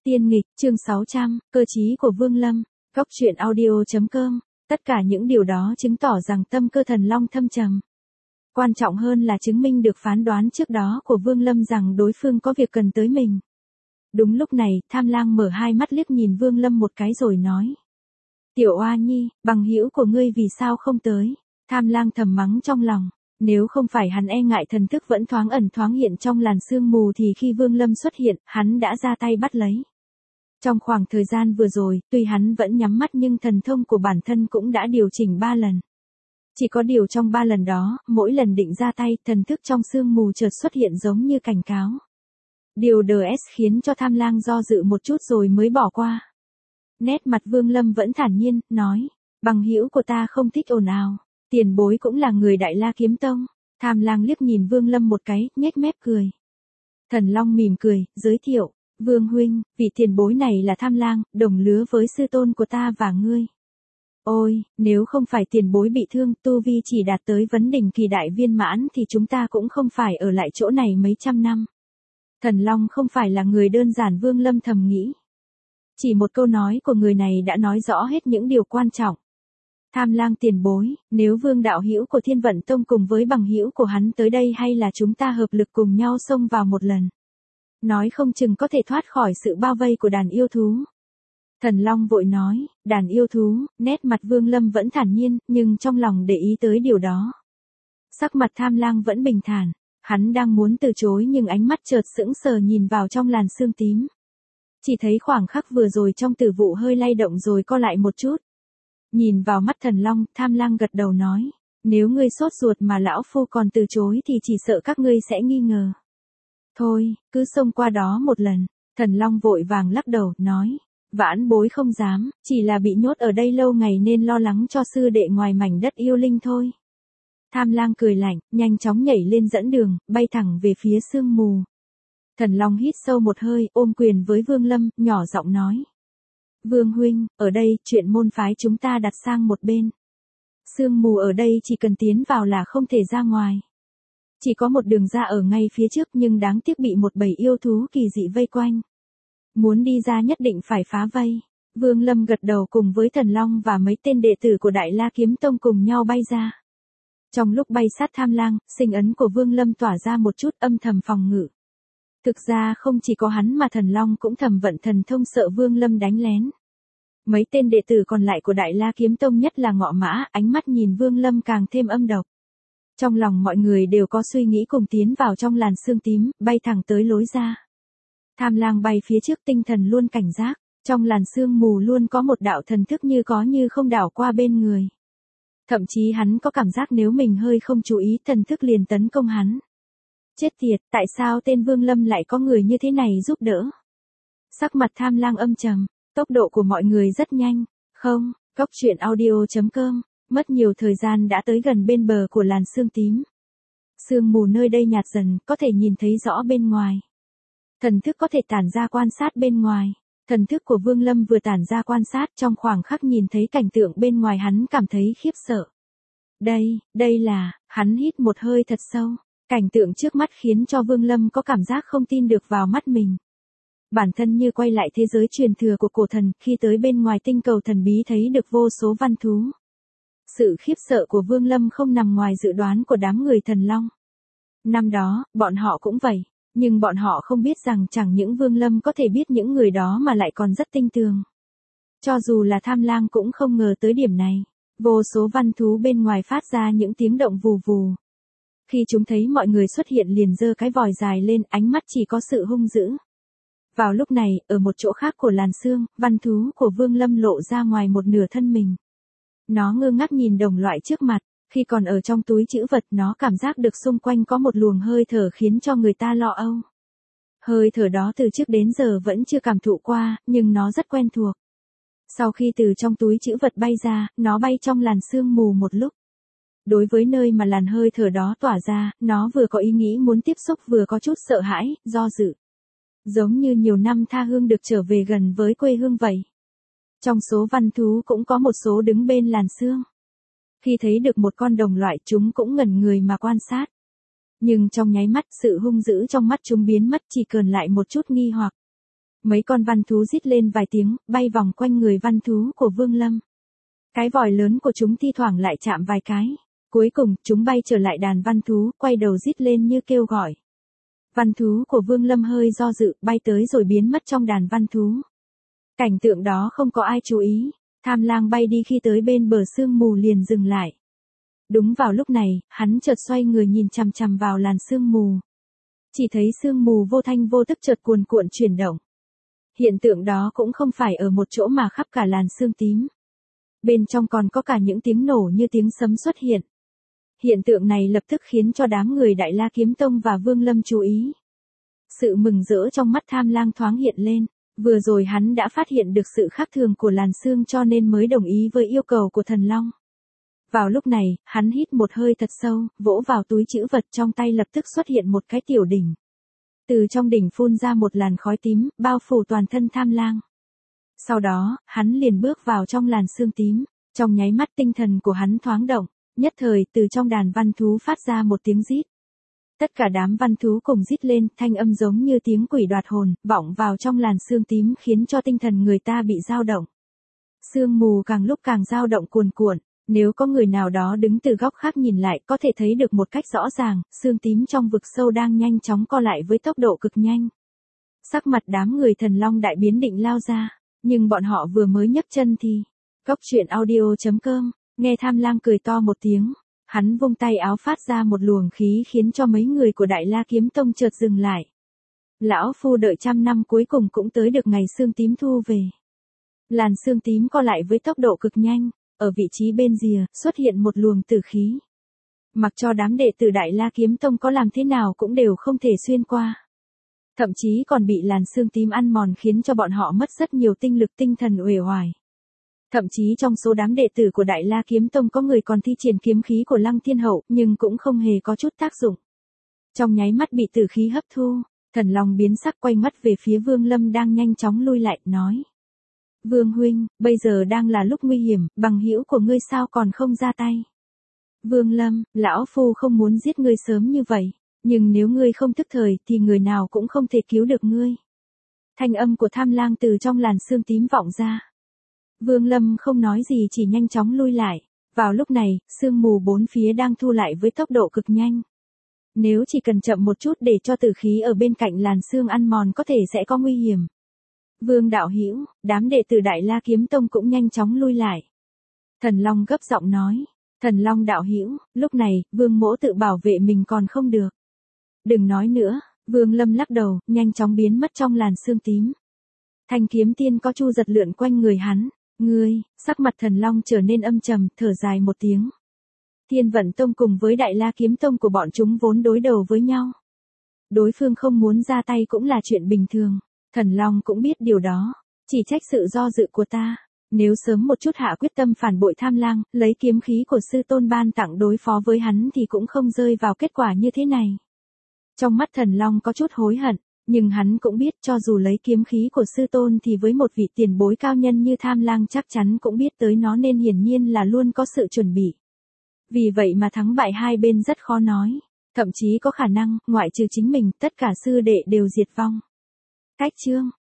Tiên nghịch, chương 600, cơ trí của Vương Lâm, góc truyện audio.com, tất cả những điều đó chứng tỏ rằng tâm cơ Thần Long thâm trầm. Quan trọng hơn là chứng minh được phán đoán trước đó của Vương Lâm rằng đối phương có việc cần tới mình. Đúng lúc này, Tham Lang mở hai mắt liếc nhìn Vương Lâm một cái rồi nói. Tiểu Oa Nhi, bằng hữu của ngươi vì sao không tới? Tham Lang thầm mắng trong lòng. Nếu không phải hắn e ngại thần thức vẫn thoáng ẩn thoáng hiện trong làn sương mù thì khi Vương Lâm xuất hiện, hắn đã ra tay bắt lấy. Trong khoảng thời gian vừa rồi, tuy hắn vẫn nhắm mắt nhưng thần thông của bản thân cũng đã điều chỉnh 3 lần. Chỉ có điều trong 3 lần đó, mỗi lần định ra tay, thần thức trong sương mù chợt xuất hiện giống như cảnh cáo. Điều DS khiến cho Tham Lang do dự một chút rồi mới bỏ qua. Nét mặt Vương Lâm vẫn thản nhiên, nói, bằng hữu của ta không thích ồn ào. Tiền bối cũng là người Đại La Kiếm Tông. Tham Lang liếc nhìn Vương Lâm một cái, nhếch mép cười. Thần Long mỉm cười, giới thiệu, Vương huynh, vị tiền bối này là Tham Lang, đồng lứa với sư tôn của ta và ngươi. Ôi, nếu không phải tiền bối bị thương, tu vi chỉ đạt tới vấn đỉnh kỳ đại viên mãn thì chúng ta cũng không phải ở lại chỗ này mấy trăm năm. Thần Long không phải là người đơn giản, Vương Lâm thầm nghĩ. Chỉ một câu nói của người này đã nói rõ hết những điều quan trọng. Tham Lang tiền bối, nếu Vương đạo hữu của Thiên Vận Tông cùng với bằng hữu của hắn tới đây hay là chúng ta hợp lực cùng nhau xông vào một lần. Nói không chừng có thể thoát khỏi sự bao vây của đàn yêu thú. Thần Long vội nói, đàn yêu thú, nét mặt Vương Lâm vẫn thản nhiên, nhưng trong lòng để ý tới điều đó. Sắc mặt Tham Lang vẫn bình thản, hắn đang muốn từ chối nhưng ánh mắt chợt sững sờ nhìn vào trong làn sương tím. Chỉ thấy khoảng khắc vừa rồi trong tử vụ hơi lay động rồi co lại một chút. Nhìn vào mắt Thần Long, Tham Lang gật đầu nói, nếu ngươi sốt ruột mà lão phu còn từ chối thì chỉ sợ các ngươi sẽ nghi ngờ. Thôi, cứ xông qua đó một lần. Thần Long vội vàng lắc đầu, nói, vãn bối không dám, chỉ là bị nhốt ở đây lâu ngày nên lo lắng cho sư đệ ngoài mảnh đất yêu linh thôi. Tham Lang cười lạnh, nhanh chóng nhảy lên dẫn đường, bay thẳng về phía sương mù. Thần Long hít sâu một hơi, ôm quyền với Vương Lâm, nhỏ giọng nói. Vương huynh, ở đây, chuyện môn phái chúng ta đặt sang một bên. Sương mù ở đây chỉ cần tiến vào là không thể ra ngoài. Chỉ có một đường ra ở ngay phía trước nhưng đáng tiếc bị một bầy yêu thú kỳ dị vây quanh. Muốn đi ra nhất định phải phá vây. Vương Lâm gật đầu cùng với Thần Long và mấy tên đệ tử của Đại La Kiếm Tông cùng nhau bay ra. Trong lúc bay sát Tham Lang, sinh ấn của Vương Lâm tỏa ra một chút âm thầm phòng ngự. Thực ra không chỉ có hắn mà Thần Long cũng thầm vận thần thông sợ Vương Lâm đánh lén. Mấy tên đệ tử còn lại của Đại La Kiếm Tông nhất là Ngọ Mã, ánh mắt nhìn Vương Lâm càng thêm âm độc. Trong lòng mọi người đều có suy nghĩ cùng tiến vào trong làn sương tím, bay thẳng tới lối ra. Tham Lang bay phía trước, tinh thần luôn cảnh giác, trong làn sương mù luôn có một đạo thần thức như có như không đảo qua bên người. Thậm chí hắn có cảm giác nếu mình hơi không chú ý thần thức liền tấn công hắn. Chết tiệt, tại sao tên Vương Lâm lại có người như thế này giúp đỡ? Sắc mặt Tham Lang âm trầm, tốc độ của mọi người rất nhanh, không, góc truyện audio.com, mất nhiều thời gian đã tới gần bên bờ của làn sương tím. Sương mù nơi đây nhạt dần, có thể nhìn thấy rõ bên ngoài. Thần thức có thể tản ra quan sát bên ngoài. Thần thức của Vương Lâm vừa tản ra quan sát, trong khoảng khắc nhìn thấy cảnh tượng bên ngoài hắn cảm thấy khiếp sợ. Đây là, hắn hít một hơi thật sâu. Cảnh tượng trước mắt khiến cho Vương Lâm có cảm giác không tin được vào mắt mình. Bản thân như quay lại thế giới truyền thừa của cổ thần, khi tới bên ngoài tinh cầu thần bí thấy được vô số văn thú. Sự khiếp sợ của Vương Lâm không nằm ngoài dự đoán của đám người Thần Long. Năm đó, bọn họ cũng vậy, nhưng bọn họ không biết rằng chẳng những Vương Lâm có thể biết những người đó mà lại còn rất tinh tường. Cho dù là Tham Lang cũng không ngờ tới điểm này. Vô số văn thú bên ngoài phát ra những tiếng động vù vù. Khi chúng thấy mọi người xuất hiện liền giơ cái vòi dài lên, ánh mắt chỉ có sự hung dữ. Vào lúc này, ở một chỗ khác của làn sương, văn thú của Vương Lâm lộ ra ngoài một nửa thân mình. Nó ngơ ngác nhìn đồng loại trước mặt, khi còn ở trong túi trữ vật nó cảm giác được xung quanh có một luồng hơi thở khiến cho người ta lo âu. Hơi thở đó từ trước đến giờ vẫn chưa cảm thụ qua, nhưng nó rất quen thuộc. Sau khi từ trong túi trữ vật bay ra, nó bay trong làn sương mù một lúc. Đối với nơi mà làn hơi thở đó tỏa ra, nó vừa có ý nghĩ muốn tiếp xúc vừa có chút sợ hãi, do dự. Giống như nhiều năm tha hương được trở về gần với quê hương vậy. Trong số văn thú cũng có một số đứng bên làn sương. Khi thấy được một con đồng loại chúng cũng ngẩn người mà quan sát. Nhưng trong nháy mắt sự hung dữ trong mắt chúng biến mất chỉ còn lại một chút nghi hoặc. Mấy con văn thú rít lên vài tiếng, bay vòng quanh người văn thú của Vương Lâm. Cái vòi lớn của chúng thi thoảng lại chạm vài cái. Cuối cùng, chúng bay trở lại đàn văn thú, quay đầu rít lên như kêu gọi. Văn thú của Vương Lâm hơi do dự, bay tới rồi biến mất trong đàn văn thú. Cảnh tượng đó không có ai chú ý. Tham Lang bay đi khi tới bên bờ sương mù liền dừng lại. Đúng vào lúc này, hắn chợt xoay người nhìn chằm chằm vào làn sương mù. Chỉ thấy sương mù vô thanh vô tức chợt cuồn cuộn chuyển động. Hiện tượng đó cũng không phải ở một chỗ mà khắp cả làn sương tím. Bên trong còn có cả những tiếng nổ như tiếng sấm xuất hiện. Hiện tượng này lập tức khiến cho đám người Đại La Kiếm Tông và Vương Lâm chú ý. Sự mừng rỡ trong mắt Tham Lang thoáng hiện lên. Vừa rồi hắn đã phát hiện được sự khác thường của làn sương cho nên mới đồng ý với yêu cầu của Thần Long. Vào lúc này, hắn hít một hơi thật sâu, vỗ vào túi trữ vật trong tay lập tức xuất hiện một cái tiểu đỉnh. Từ trong đỉnh phun ra một làn khói tím, bao phủ toàn thân Tham Lang. Sau đó, hắn liền bước vào trong làn sương tím. Trong nháy mắt tinh thần của hắn thoáng động, nhất thời từ trong đàn văn thú phát ra một tiếng rít. Tất cả đám văn thú cùng rít lên, thanh âm giống như tiếng quỷ đoạt hồn, vọng vào trong làn sương tím khiến cho tinh thần người ta bị dao động. Sương mù càng lúc càng dao động cuồn cuộn, nếu có người nào đó đứng từ góc khác nhìn lại có thể thấy được một cách rõ ràng, sương tím trong vực sâu đang nhanh chóng co lại với tốc độ cực nhanh. Sắc mặt đám người Thần Long đại biến định lao ra, nhưng bọn họ vừa mới nhấc chân thì, Goctruyện.audio.com, nghe Tham Lang cười to một tiếng. Hắn vung tay áo phát ra một luồng khí khiến cho mấy người của Đại La Kiếm Tông chợt dừng lại. Lão phu đợi 100 năm cuối cùng cũng tới được ngày sương tím thu về. Làn sương tím co lại với tốc độ cực nhanh, ở vị trí bên rìa xuất hiện một luồng tử khí. Mặc cho đám đệ tử Đại La Kiếm Tông có làm thế nào cũng đều không thể xuyên qua. Thậm chí còn bị làn sương tím ăn mòn khiến cho bọn họ mất rất nhiều tinh lực tinh thần uể oải. Thậm chí trong số đám đệ tử của Đại La Kiếm Tông có người còn thi triển kiếm khí của Lăng Thiên Hậu nhưng cũng không hề có chút tác dụng. Trong nháy mắt bị tử khí hấp thu, Thần Long biến sắc quay mắt về phía Vương Lâm đang nhanh chóng lui lại, nói. Vương huynh, bây giờ đang là lúc nguy hiểm, bằng hữu của ngươi sao còn không ra tay. Vương Lâm, lão phu không muốn giết ngươi sớm như vậy, nhưng nếu ngươi không thức thời thì người nào cũng không thể cứu được ngươi. Thanh âm của Tham Lang từ trong làn sương tím vọng ra. Vương Lâm không nói gì chỉ nhanh chóng lui lại. Vào lúc này, sương mù bốn phía đang thu lại với tốc độ cực nhanh. Nếu chỉ cần chậm một chút để cho tử khí ở bên cạnh làn sương ăn mòn có thể sẽ có nguy hiểm. Vương đạo hữu, đám đệ tử Đại La Kiếm Tông cũng nhanh chóng lui lại. Thần Long gấp giọng nói. Thần Long đạo hữu, lúc này, Vương mỗ tự bảo vệ mình còn không được. Đừng nói nữa, Vương Lâm lắc đầu, nhanh chóng biến mất trong làn sương tím. Thanh kiếm tiên có chu giật lượn quanh người hắn. Ngươi, sắc mặt Thần Long trở nên âm trầm, thở dài một tiếng. Thiên Vận Tông cùng với Đại La Kiếm Tông của bọn chúng vốn đối đầu với nhau. Đối phương không muốn ra tay cũng là chuyện bình thường. Thần Long cũng biết điều đó. Chỉ trách sự do dự của ta. Nếu sớm một chút hạ quyết tâm phản bội Tham Lang, lấy kiếm khí của sư tôn ban tặng đối phó với hắn thì cũng không rơi vào kết quả như thế này. Trong mắt Thần Long có chút hối hận. Nhưng hắn cũng biết cho dù lấy kiếm khí của sư tôn thì với một vị tiền bối cao nhân như Tham Lang chắc chắn cũng biết tới nó nên hiển nhiên là luôn có sự chuẩn bị. Vì vậy mà thắng bại hai bên rất khó nói. Thậm chí có khả năng, ngoại trừ chính mình, tất cả sư đệ đều diệt vong. Cách chương